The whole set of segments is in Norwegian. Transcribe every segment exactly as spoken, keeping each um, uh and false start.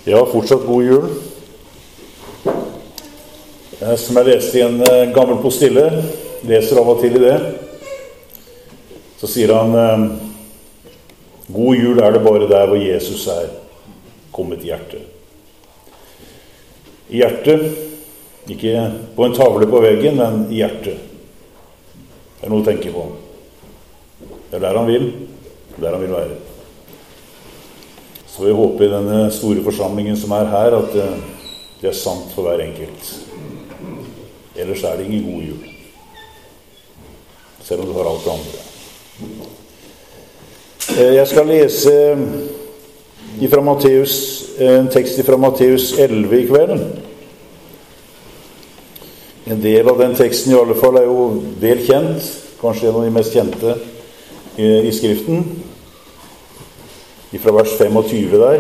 Ja, fortsatt god jul. Som jeg leste i en gammel postille, leser av og til i det, så sier han: god jul er det bare der hvor Jesus er kommet i hjertet. I hjertet, ikke på en tavle på veggen, men i hjertet. Det er noe å tenke på. Det er der han vil, der han vil være. Så jeg håper i denne store forsamlingen som er her, at det er sant for hver enkelt. Ellers er det ingen god jul. Selv om du har alt det andre. Jeg skal lese ifra Matteus, en tekst fra Matteus elleve i kvelden. En del av den teksten i alle fall er jo vel kjent, kanskje en av de mest kjente i, i skriften. Fra vers tjuefem der.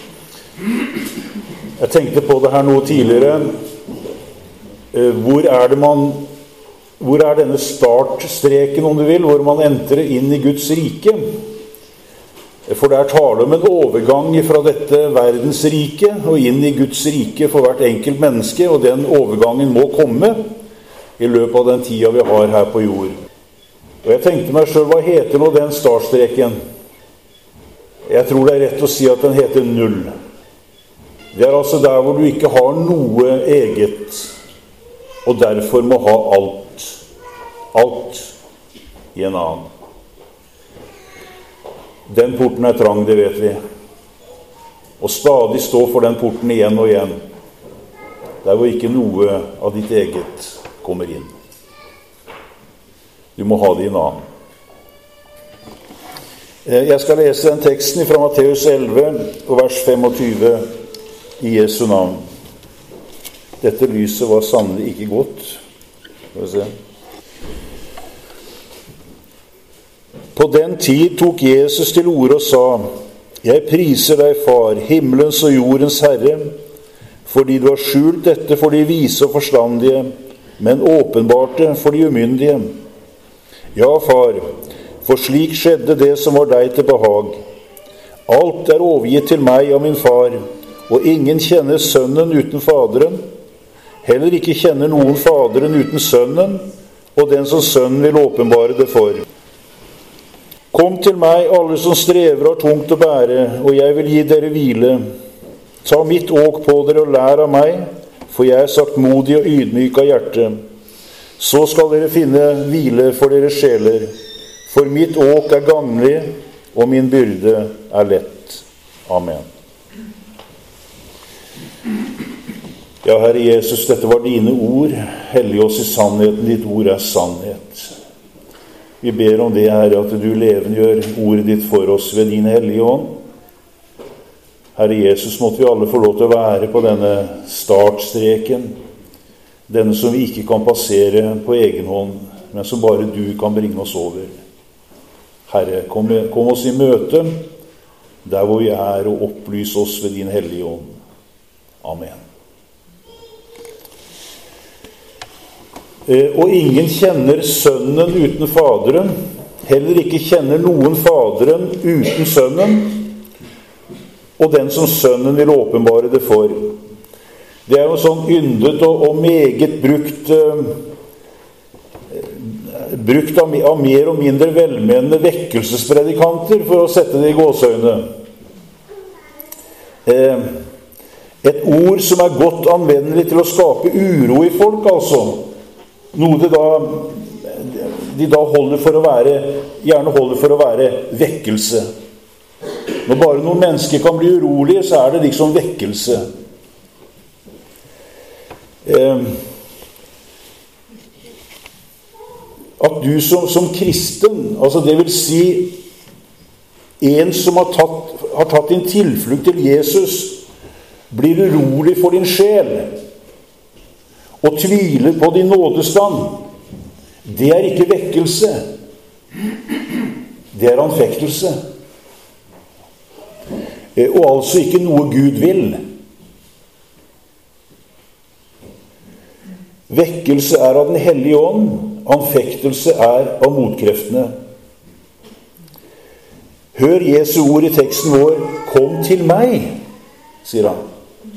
Jeg tenkte på det her noe tidligere. Hvor er det man, hvor er denne startstreken, om du vil, hvor man entrer inn i Guds rike? For det er tale om en overgang fra dette verdensrike og inn i Guds rike for hvert enkelt menneske, og den overgangen må komme i løpet av den tida vi har her på jord. Og jeg tenkte meg selv, hva heter nå den startstreken? Jeg tror det er rett å si at den heter null. Det er altså der hvor du ikke har noe eget, og derfor må ha alt. Alt i en annen. Den porten er trang, det vet vi. Og stadig stå for den porten igjen og igjen. Der hvor ikke noe av ditt eget kommer inn. Du må ha det i en annen. Jeg skal lese den teksten fra Matteus elleve, og vers tjuefem, i Jesu navn. Dette lyset var sannelig ikke godt. Skal vi se. På den tid tok Jesus til orde og sa: Jeg priser deg, Far, himmelens og jordens Herre, fordi du har skjult dette for de vise og forstandige, men åpenbarte for de umyndige. Ja, Far, for slik skjedde det som var deg til behag. Alt er overgitt til meg av min far, og ingen kjenner sønnen uten faderen. Heller ikke kjenner noen faderen uten sønnen, og den som sønnen vil åpenbare det for. Kom til meg, alle som strever og har tungt å bære, og jeg vil gi dere hvile. Ta mitt åk på dere og lær av meg, for jeg er saktmodig og ydmyk av hjerte. Så skal dere finne hvile for deres sjeler. For mitt åk er gagnlig, og min byrde er lett. Amen. Ja, Herre Jesus, dette var dine ord. Hellig oss i sannheten. Ditt ord er sannhet. Vi ber om det, Herre, at du levendegjør ordet ditt for oss ved din hellige ånd. Herre Jesus, måtte vi alle få lov til å være på denne startstreken, denne som vi ikke kan passere på egen hånd, men som bare du kan bringe oss over. Herre, kom, kom oss i møte der hvor vi er, og opplys oss ved din hellige ånd. Amen. Eh, og ingen kjenner sønnen uten faderen, heller ikke kjenner noen faderen uten sønnen, og den som sønnen vil åpenbare det for. Det er jo sånn yndet og, og meget brukt eh, brukt av, av mer og mindre velmenende vekkelsespredikanter, for å sette det i gåseøyne. Eh, et ord som er godt anvendelig til å skape uro i folk, altså. Noe det da, de da holder for å være, gjerne holder for å være vekkelse. Når bare noen mennesker kan bli urolige, så er det liksom vekkelse. Eh, At du som, som kristen, altså det vil si en som har tatt, har tatt din tilflukt til Jesus, blir urolig for din sjel og tviler på din nådestand, det er ikke vekkelse. Det er anfektelse. Og altså ikke noe Gud vil. Vekkelse er av den hellige ånd. Anfektelse er av motkreftene. Hør Jesu ord i teksten vår: Kom til meg, sier han.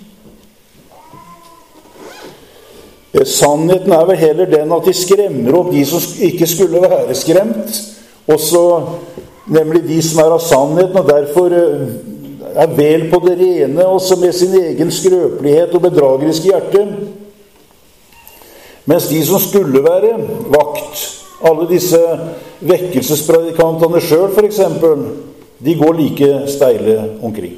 Sannheten er vel heller den at de skremmer opp de som ikke skulle være skremt, også nemlig de som er av sannheten, og derfor er vel på det rene, også med sin egen skrøpelighet og bedrageriske hjerte. Mens de som skulle være vakt, alle disse vekkelsespredikantene selv for eksempel, de går like steile omkring.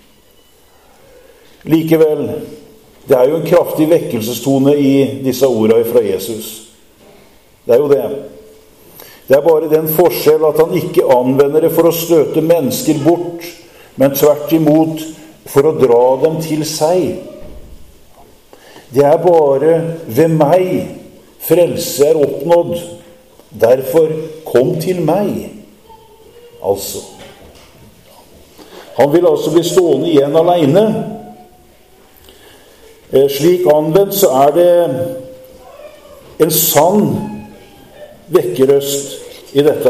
Likevel, det er jo en kraftig vekkelsestone i disse ordene fra Jesus. Det er jo det. Det er bare den forskjell at han ikke anvender det for å støte mennesker bort, men tvert imot for å dra dem til seg. Det er bare ved meg frelse er oppnådd. Derfor kom til meg. Altså. Han vil altså bli stående igjen alene. Slik anvendt så er det en sann vekkerøst i dette.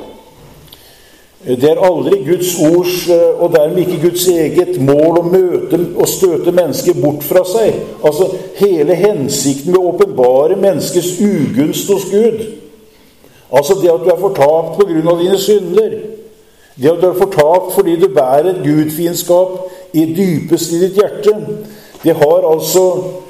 Det er aldri Guds ords, og dermed ikke Guds eget mål å møte og støte mennesker bort fra seg. Altså hele hensikten med å åpenbare menneskets ugunst hos Gud. Altså det at du er fortapt på grunn av dine synder. Det at du er fortapt fordi du bærer et gudfiendskap i dypest i ditt hjerte. Det har altså,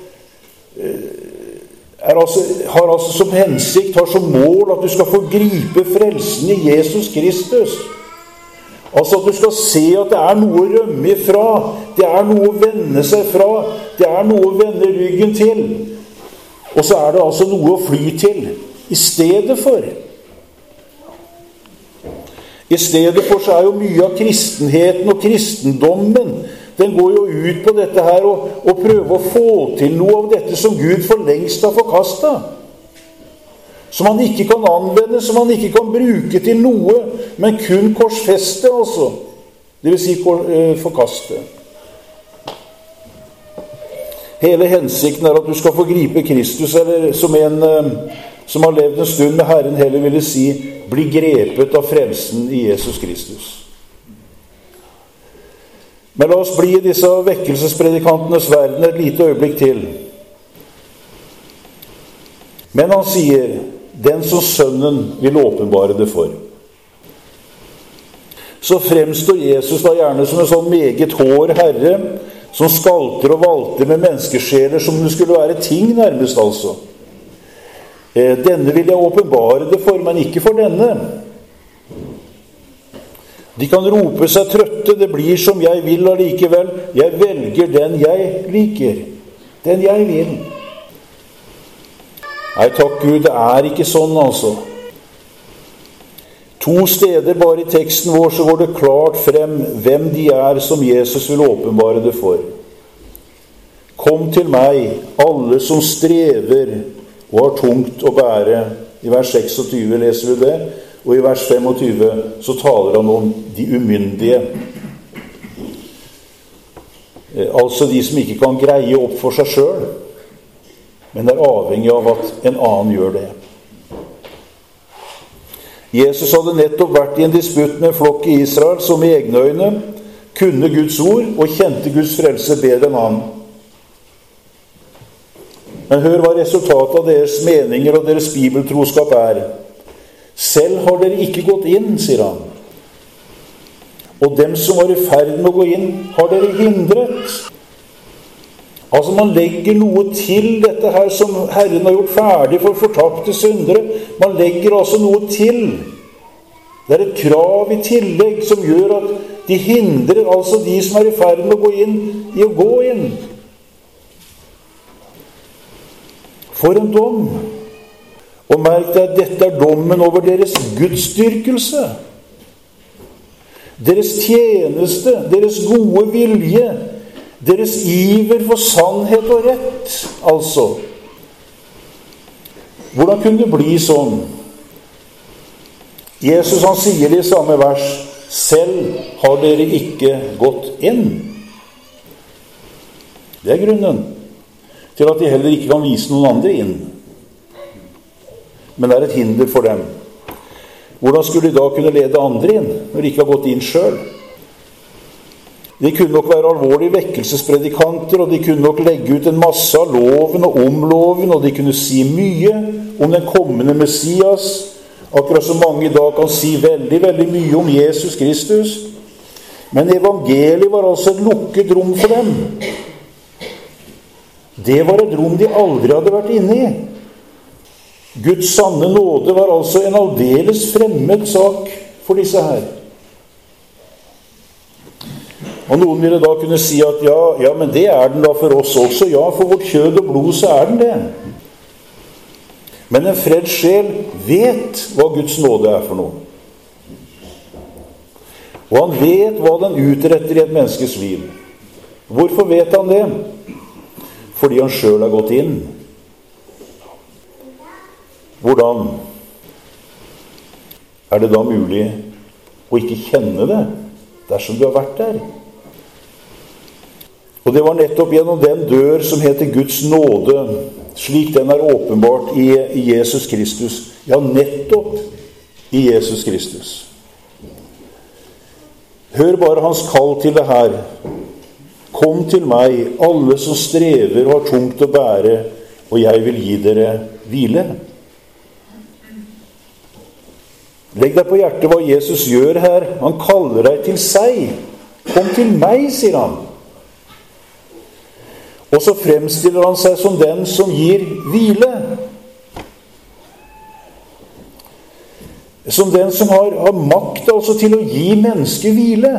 er altså, har altså som hensikt, har som mål at du skal få gripe frelsen i Jesus Kristus. Altså at du skal se at det er noe å rømme ifra, det er noe å vende seg fra, det er noe å vende ryggen til. Og så er det altså noe å fly til i stedet for. I stedet for så er jo mye av kristenheten og kristendommen, den går jo ut på dette her og, og prøver å få til noe av dette som Gud for lengst har forkastet. Som han ikke kan anvende, som han ikke kan bruke til noe, men kun korsfeste altså. Det vil si forkaste. Hele hensikten er at du skal få gripe Kristus, eller som en som har levd en stund med Herren heller ville si, bli grepet av frelsen i Jesus Kristus. Men la oss bli i disse vekkelsespredikantenes verden et lite øyeblikk til. Men han sier, den som sønnen vil åpenbare det for. Så fremstår Jesus da gjerne som en sånn meget hår herre, som skalter og valter med menneskesjeler som det skulle være ting nærmest altså. Denne vil jeg åpenbare det for, men ikke for denne. De kan rope seg trøtte, det blir som jeg vil allikevel. Jeg velger den jeg liker, den jeg vil. Nei, takk Gud, det er ikke sånn altså. To steder bare i teksten vår så går det klart frem hvem de er som Jesus vil åpenbare det for. Kom til meg, alle som strever og har tungt å bære. I vers tjueseks leser vi det. Og i vers tjuefem så taler han om de umyndige. Altså de som ikke kan greie opp for seg selv, men er avhengig av at en annen gjør det. Jesus hadde nettopp vært i en disputt med en flokk i Israel som i egne øyne kunne Guds ord og kjente Guds frelse bedre enn han. Men hør hva resultatet av deres meninger og deres bibeltroskap er. Selv har dere ikke gått inn, sier han. Og dem som var i ferd med å gå inn, har dere hindret. Altså man legger noe til dette her som Herren har gjort ferdig for fortapte syndere. Man legger altså noe til. Det er et krav i tillegg som gjør at de hindrer altså de som er i ferd med å gå inn, i å gå inn. For en dom. Og merk deg at dette er dommen over deres gudsdyrkelse. Deres tjeneste, deres gode vilje, deres iver for sannhet og rett, altså. Hvordan kunne det bli sånn? Jesus han sier det i samme vers, selv har dere ikke gått inn. Det er grunnen til at de heller ikke kan vise noen andre inn. Men det er et hinder for dem. Hvordan skulle de da kunne lede andre inn, når de ikke har gått inn selv? De kunne nok være alvorlige vekkelsespredikanter, og de kunne nok legge ut en masse av loven og om loven, og de kunne si mye om den kommende Messias, akkurat som mange i dag kan si veldig, veldig mye om Jesus Kristus. Men evangeliet var altså et lukket rom for dem. Det var et rom de aldri hadde vært inne i. Guds sanne nåde var altså en aldeles fremmed sak for disse her. Og noen ville da kunne si at ja, ja, men det er den da for oss også. Ja, for vårt kjød og blod så er den det. Men en freds sjel vet hva Guds nåde er for noe. Og han vet hva den utretter i et menneskes liv. Hvorfor vet han det? Fordi han selv har gått inn. Hvordan er det da mulig å ikke kjenne det dersom du har vært der? Og det var nettopp gjennom den dør som heter Guds nåde, slik den er åpenbart i, i Jesus Kristus. Ja, nettopp i Jesus Kristus. Hør bare hans kall til det her. Kom til meg, alle som strever og har tungt å bære, og jeg vil gi dere hvile. Legg deg på hjertet hva Jesus gjør her. Han kaller deg til seg. Kom til meg, sier han. Og så fremstiller han seg som den som gir hvile. Som den som har, har makt altså til å gi mennesket hvile.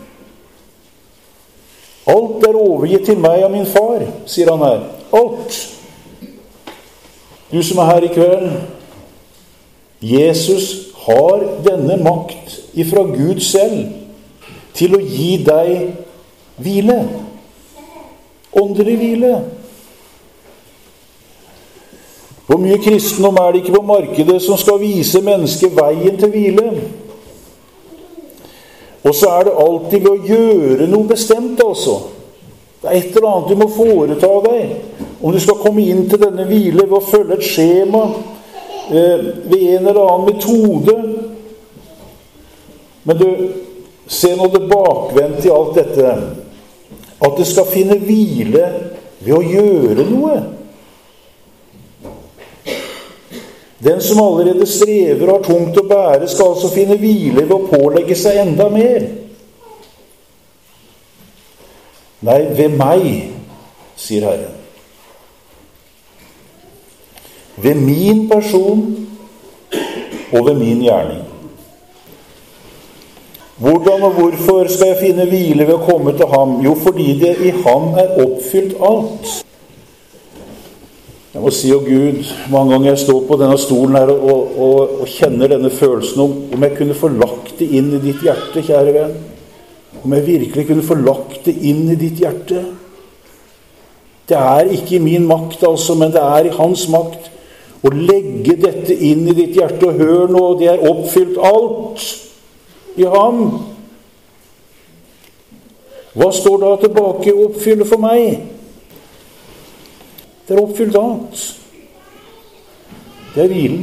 Alt er overgitt til meg av min far, sier han her. Alt. Du som er her i kveld, Jesus har denne makt ifra Gud selv til å gi deg hvile. Åndelig hvile. Hvor mye kristendom er det ikke på markedet som skal vise mennesket veien til hvile? Og så er det alltid ved å gjøre noe bestemt, altså. Det er et eller annet du må foreta deg. Om du skal komme inn til denne hvile ved å følge et skjema, eh, ved en eller annen metode. Men du, se nå det bakvendt i alt dette. At det skal finne hvile ved å gjøre noe. Den som allerede strever og har tungt å bære, skal altså finne hvile ved å pålegge seg enda mer. Nei, ved meg, sier Herren. Ved min person og ved min gjerning. Hvordan og hvorfor skal jeg finne hvile ved å komme til ham? Jo, fordi det i ham er oppfylt alt. Jeg må si, å Gud, mange ganger jeg står på denne stolen her og, og, og kjenner denne følelsen om, om jeg kunne få lagt det inn i ditt hjerte, kjære venn. Om jeg virkelig kunne få lagt det inn i ditt hjerte. Det er ikke i min makt, altså, men det er i hans makt. Å legge dette inn i ditt hjerte, og hør nå, det er oppfylt alt i ham. Hva står da tilbake å oppfylle for meg? Det er oppfylt alt. Det er hvilen.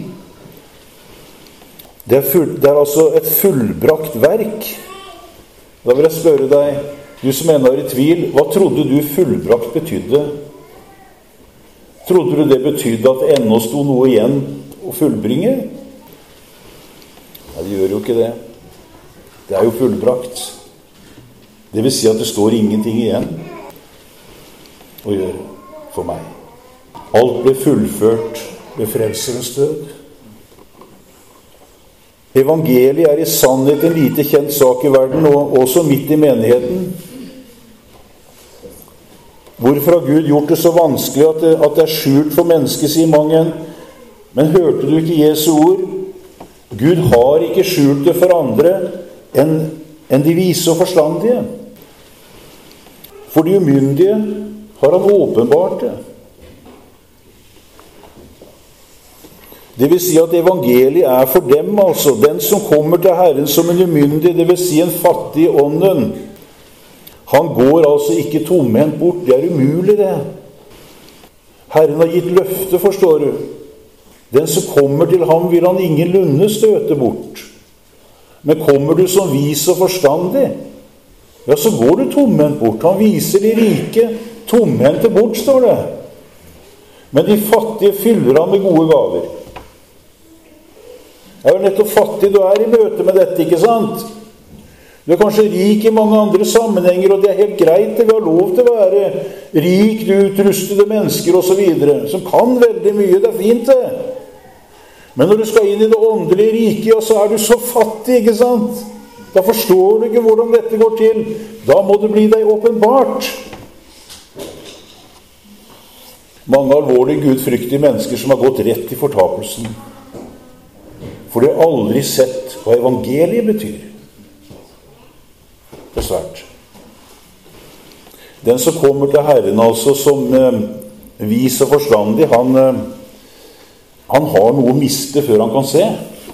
Det er, full, det er altså et fullbrakt verk. Da vil jeg spørre deg, du som ennå er i tvil, hva trodde du fullbrakt betydde? Trodde du det betydde at det ennå sto noe igjen å fullbringe? Nei, det gjør jo ikke det. Det er jo fullbrakt. Det vil si at det står ingenting igjen å gjøre for meg. Alt ble fullført ved frelserens død. Evangeliet er i sannhet en lite kjent sak i verden, og også midt i menigheten. Hvorfor har Gud gjort det så vanskelig at det, at det er skjult for mennesket, sier mange. Men hørte du ikke Jesu ord? Gud har ikke skjult det for andre enn en de vise og forstandige. For de umyndige har han åpenbart det. Det vil si at evangeliet er for dem, altså. Den som kommer til Herren som en umyndig, det vil si en fattig i ånden. Han går altså ikke tomhendt bort. Det er umulig, det. Herren har gitt løfte, forstår du. Den som kommer til ham vil han ingenlunde støte bort. Men kommer du som vis og forstandig, ja, så går du tomhendt bort. Han viser de rike tomhendte bort, står det. Men de fattige fyller han med gode gaver. Det er jo nettopp fattig du er i møte med dette, ikke sant? Du er kanskje rik i mange andre sammenhenger, og det er helt greit. Vi har lov til å være rikt utrustede mennesker og så videre, som kan veldig mye. Det er fint, det. Men når du skal inn i det åndelige riket, ja, så er du så fattig, ikke sant? Da forstår du ikke hvordan dette går til. Da må det bli deg åpenbart. Mange alvorlig gudfryktige mennesker som har gått rett i fortapelsen. For de har aldri sett hva evangeliet betyr. Det er svært. Den som kommer til Herren altså som eh, vis og forstandig, han, eh, han har noe å miste før han kan se.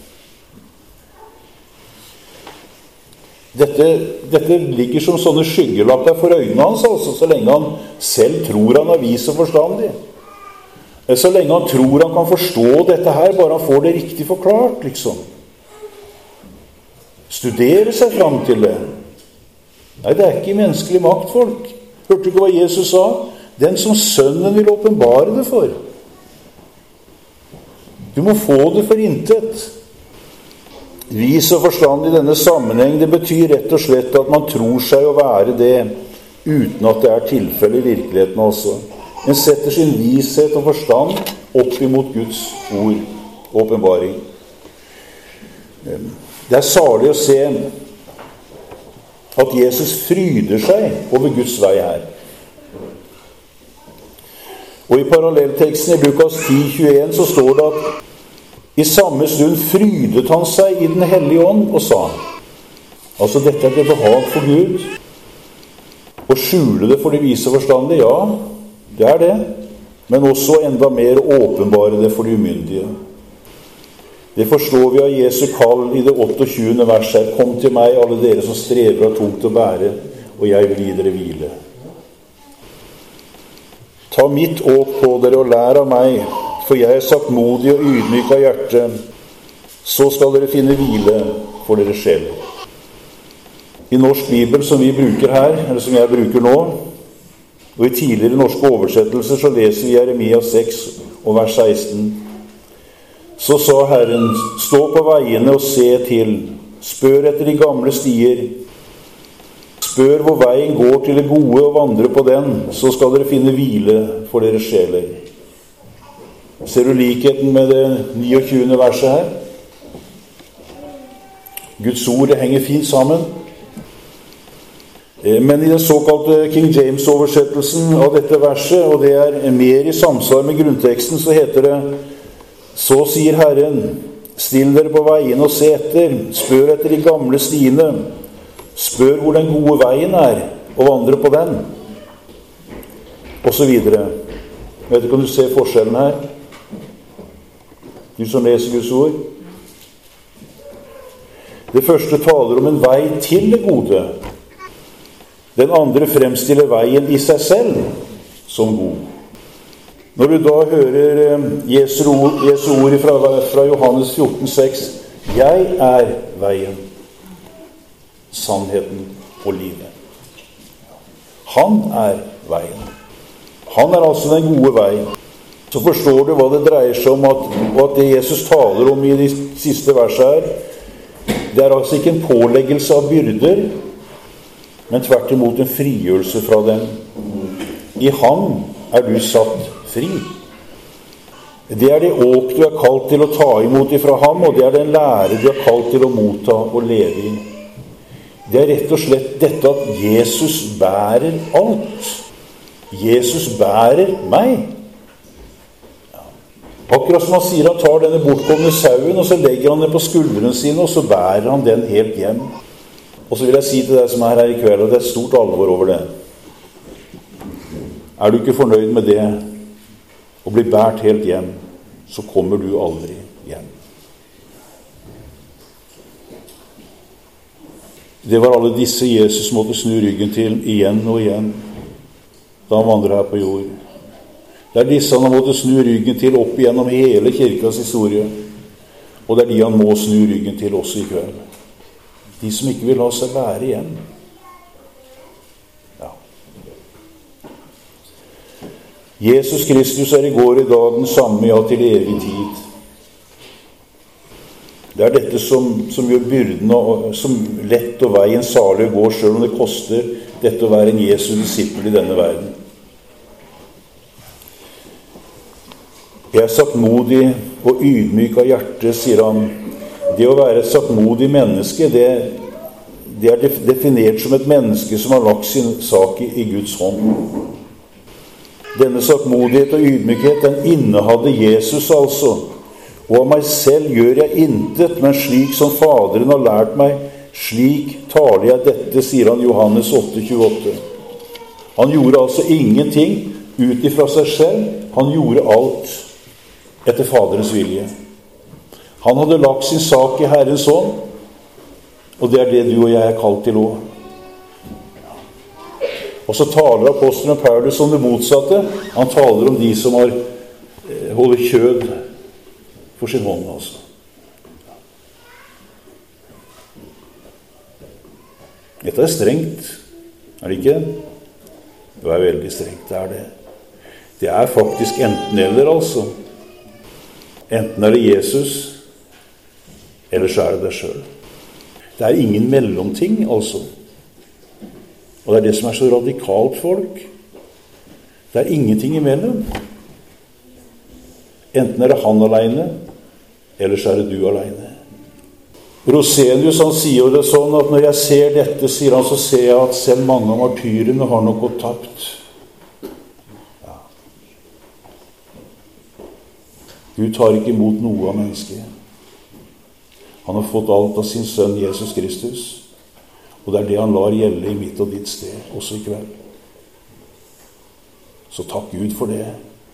Dette, dette ligger som sånne skyggelapper for øynene hans, altså, så lenge han selv tror han er vis og forstandig. Så lenge han tror han kan forstå dette her, bare han får det riktig forklart, liksom. Studere seg fram til det. Nei, det er ikke i menneskelig makt, folk. Hørte du ikke hva Jesus sa? Den som sønnen vil åpenbare det for. Du må få det for intet. Vis og forstand i denne sammenheng, det betyr rett og slett at man tror seg å være det, uten at det er tilfelle i virkeligheten også. En setter sin vishet og forstand opp imot Guds ord, åpenbaring. Det er salig å se at Jesus fryder seg over Guds vei her. Og i parallellteksten i Lukas ti tjueen så står det at i samme stund frydet han seg i den hellige ånd og sa, altså dette er det behag for Gud, å skjule det for de vise og forstandige, ja, det er det, men også enda mer åpenbare det for de umyndige. Det forstår vi av Jesu kall i det otteogtjuende vers her. Kom til meg, alle dere som strever og tungt å bære, og jeg vil gi dere hvile. Ta mitt åk på dere og lær av meg, for jeg er saktmodig og ydmyk av hjerte. Så skal dere finne hvile for dere selv. I norsk bibel som vi bruker her, eller som jeg bruker nå, og i tidligere norske oversettelser så leser vi Jeremia seks og vers seksten. Så sa Herren, stå på veiene og se til, spør etter de gamle stier, spør hvor veien går til det gode og vandre på den, så skal dere finne hvile for deres sjeler. Ser du likheten med det niogtjuende verset her? Guds ord, det henger fint sammen. Men i den såkalte King James-oversettelsen av dette verset, og det er mer i samsvar med grunnteksten, så heter det, så sier Herren, still dere på veien og se etter, spør etter de gamle stiene, spør hvor den gode veien er, og vandre på den, og så videre. Vet du, kan du se forskjellen her? Du som leser Guds ord. Det første taler om en vei til det gode. Den andre fremstiller veien i seg selv som god. Når du da hører Jesu ord, Jesu ord fra, fra Johannes fjorten seks, jeg er veien, sannheten og livet. Han er veien. Han er altså den gode vei. Så forstår du hva det dreier seg om, at, og at det Jesus taler om i de siste versene her, det er altså ikke en påleggelse av byrder, men tvert imot en frigjørelse fra dem. I ham er du satt fri. Det er det åk du er kalt til å ta imot ifra ham, og det er den lære du er kalt til å motta og leve i. Det er rett og slett dette at Jesus bærer alt. Jesus bærer meg. Akkurat som han sier, han tar denne bortkomne sauen, og så legger han den på skuldrene sine, og så bærer han den helt hjem. Og så vil jeg si til deg som er her i kveld, og det er et stort alvor over det. Er du ikke fornøyd med det, og blir bært helt hjem, så kommer du aldri hjem. Det var alle disse Jesus måtte snu ryggen til igjen og igjen, da han vandret her på jord. Det er disse han måtte snu ryggen til opp igjennom hele kirkas historie, og det er de han må snu ryggen til også i kveld. De som ikke vil la seg bære igjen. Jesus Kristus er i går i dag den samme, ja, til evig tid. Det er dette som, som gjør byrden og, som lett og veien salig å gå, selv om det koster dette å være en Jesu disippel i denne verden. Jeg er saktmodig og ydmyk av hjerte, sier han. Det å være et saktmodig menneske, det, det er definert som et menneske som har lagt sin sak i, i Guds hånd. Denne saktmodighet og ydmykhet, den innehadde Jesus altså. Og av meg selv gjør jeg intet, men slik som Faderen har lært meg, slik taler jeg dette, sier han Johannes åtte tjueåtte. Han gjorde altså ingenting ut ifra seg selv, han gjorde alt etter Faderens vilje. Han hadde lagt sin sak i Herrens hånd, og det er det du og jeg er kalt til også. Og så taler apostelen Paulus om det motsatte. Han taler om de som har holder kjød for sin hånd, altså. Dette er strengt, er det ikke? Det er veldig strengt, det er det. Det er faktisk enten eller, altså. Enten er det Jesus, eller så er det deg selv. Det er ingen mellomting, altså. Og det er det som er så radikalt, folk. Det er ingenting imellom. Enten er det han alene, eller så er det du alene. Rosenius, han sier det sånn at når jeg ser dette, sier han, så ser jeg at selv mange av martyrene har nok gått tapt. Ja. Gud tar ikke imot noe av mennesket. Han har fått alt av sin sønn Jesus Kristus, og det er det han lar gjelde i mitt og ditt sted, også i kveld. Så takk Gud for det,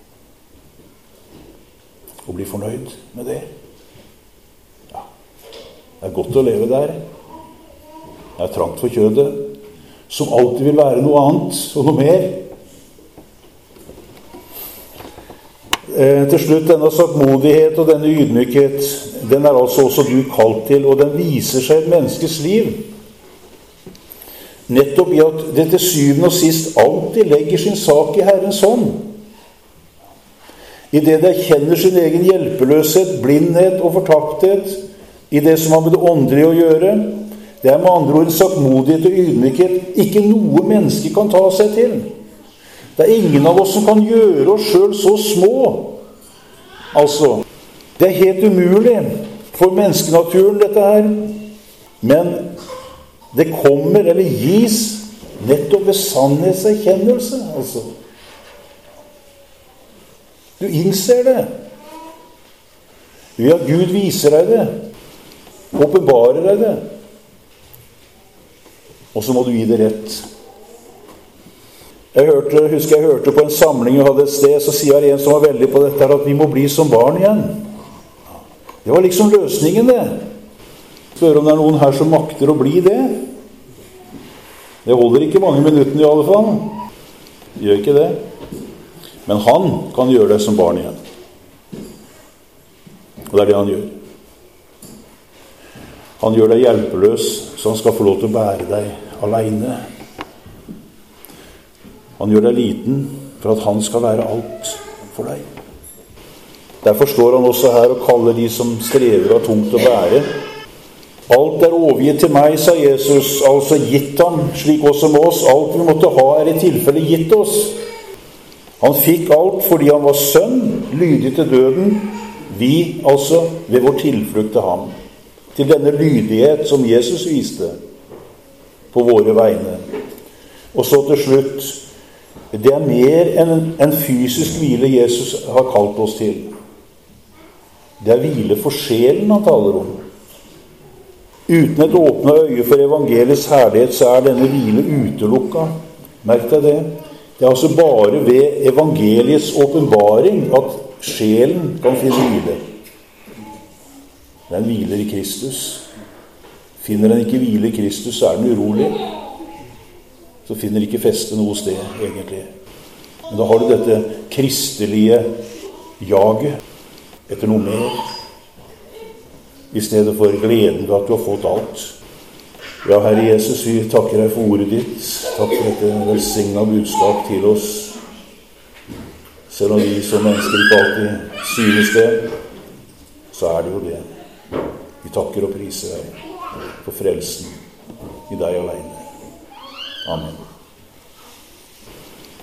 og bli fornøyd med det. Ja, det er godt å leve der. Det er trangt for kjødet, som alltid vil være noe annet og noe mer. Eh, til slutt, denne saktmodighet og denne ydmykhet, den er altså også du kalt til, og den viser seg i et menneskes liv. Nettopp i at det til syvende og sist alltid legger sin sak i Herrens hånd. I det det kjenner sin egen hjelpeløshet, blindhet og fortapthet, i det som har med det åndelige å gjøre, det er med andre ord saktmodighet og ydmykhet ikke noe menneske kan ta seg til. Det er ingen av oss som kan gjøre oss selv så små. Altså, det er helt umulig for menneskenaturen dette her. Men det kommer eller gis nettopp ved sannhetserkjennelse, altså. Du innser det. Ved at Gud viser deg det, åpenbarer deg det. Og så må du gi det rett. Jeg hørte, husker jeg hørte på en samling jeg hadde et sted, så sier en som var veldig på dette, at vi må bli som barn igjen. Det var liksom løsningen, det. Spør om det er noen her som makter å bli det. Det holder ikke mange minuttene i alle fall. Gjør ikke det. Men han kan gjøre det som barn igjen. Og det er det han gjør. Han gjør deg hjelpeløs, så han skal få lov til å bære deg alene. Han gjør deg liten for at han skal være alt for deg. Derfor står han også her og kaller de som strever og tungt å bære. Alt er overgitt til meg, sa Jesus, altså gitt ham, slik også med oss. Alt vi måtte ha er i tilfelle gitt oss. Han fikk alt fordi han var sønn, lydig til døden. Vi, altså, ved vår tilflukt til ham. Til denne lydighet som Jesus viste på våre vegne. Og så til slutt, det er mer enn en fysisk hvile Jesus har kalt oss til. Det er hvile for sjelen han taler om. Uten et åpnet øye for evangeliets herlighet, så er denne hvile utelukket. Merk deg det. Det er altså bare ved evangeliets åpenbaring at sjelen kan finne hvile. Den hviler i Kristus. Finner den ikke hvile i Kristus, så er den urolig. Så finner ikke feste noe sted, egentlig. Men da har du dette kristelige jaget etter noe mer, i stedet for gleden ved at du har fått alt. Ja, Herre Jesus, vi takker deg for ordet ditt. Takk for dette velsignet budskap til oss. Selv om vi som mennesker ikke alltid synes det, så er det jo det. Vi takker og priser deg for frelsen i deg alene. Amen.